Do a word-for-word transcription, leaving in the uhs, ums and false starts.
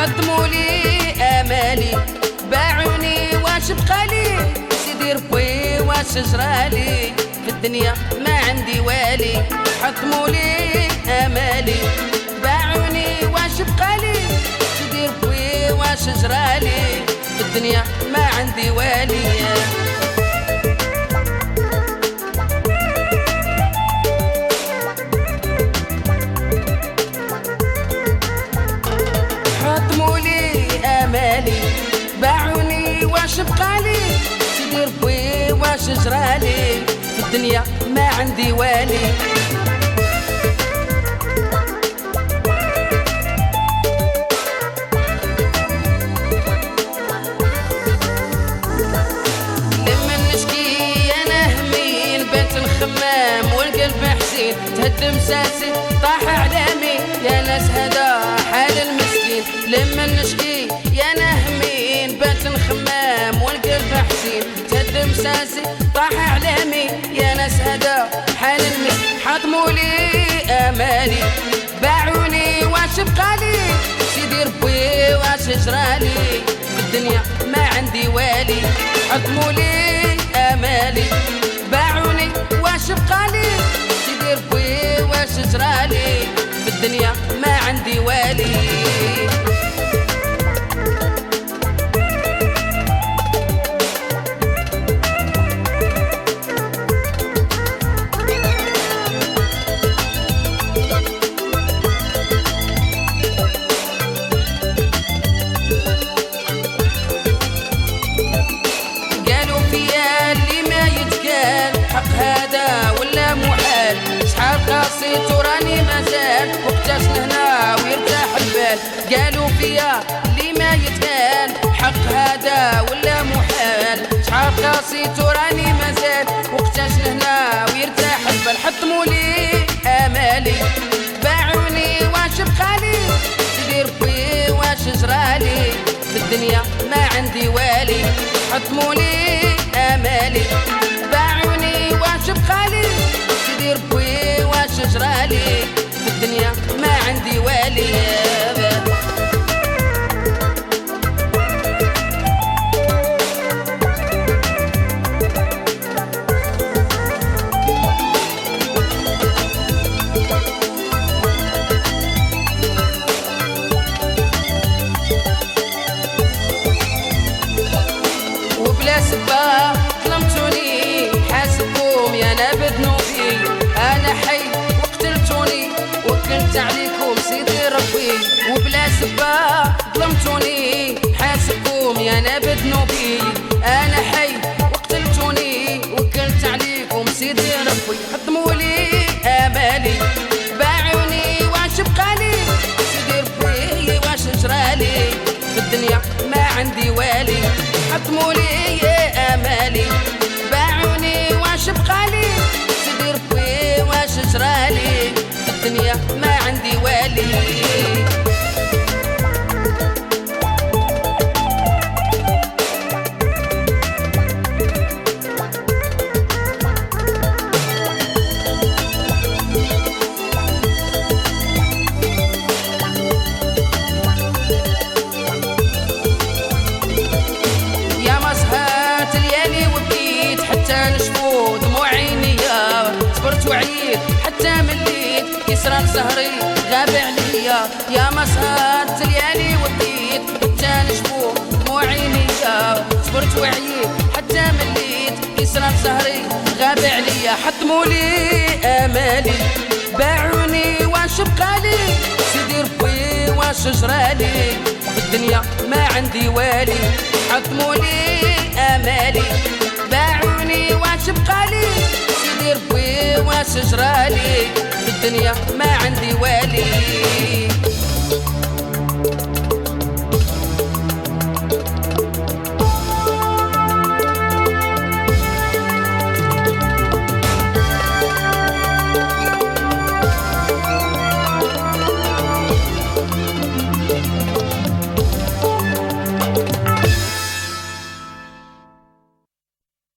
حطموا لي امالي باعوني واش بقالي سيدي ربي واش جرالي في الدنيا ما عندي والي حطموا لي امالي باعوني واش بقالي سيدي ربي واش جرالي في الدنيا ما عندي والي باعوني واش بقالي سيدي ربي واش جرالي في الدنيا ما عندي والي لما نشكي انا همين بنت الخمام والقلب حزين تهدم ساسي طاح اعلامي يا ناس هذا حال المسكين لما نشكي يا نهمين بنت الخمام والقلب حزين تهدم ساسي طاح اعلامي يا ناس هذا حال المسكين حطموا لي امالي باعوني واش بقالي سيدي ربي واش جرالي في الدنيا ما عندي والي حطموا لي امالي باعوني واش بقالي سيدي ربي واش جرالي في الدنيا ما عندي والي حق هذا ولا محال شحال قاسيت وراني مازال وقتاش لهنا ويرتاح البال قالوا فيا اللي ما يتقال حق هذا ولا محال شحال قاسيت وراني مازال وقتاش لهنا ويرتاح البال حطموا لي امالي باعوني واش بقالي سيدي ربي واش جرالي في الدنيا ما عندي والي حطموا لي امالي باعوني واش بقالي سيدي ربي واش جرالي في الدنيا ما عندي والي وبلا سبا ظلمتوني حاسبكم يا نابذ ذنوبي انا حي وقتلتوني وكلت عليكم سيدي ربي وبلا سبا ظلمتوني حاسبكم يا نابذ ذنوبي انا حي وقتلتوني وكلت عليكم سيدي ربي حطموا لي امالي باعوني واش بقالي سيدي ربي واش جرالي في الدنيا ما عندي والي حطموا لي امالي باعوني واش بقالي سيدي ربي واش جرالي في الدنيا ما عندي والي يا مسهات الليالي وبكيت حتى نشفو دموع عينيا صبرت وعييت حتى مليت كسران سهري غاب عليا يا مسهات الليالي وبكيت حتى نشفو دموع عينيا صبرت وعييت حتى مليت كسران سهري غاب عليا حطموا لي امالي باعوني واش بقالي سيدي ربي واش جرالي في الدنيا ما عندي والي حطموا لي امالي باعوني واش بقالي سيدي ربي واش جرالي في الدنيا ما عندي والي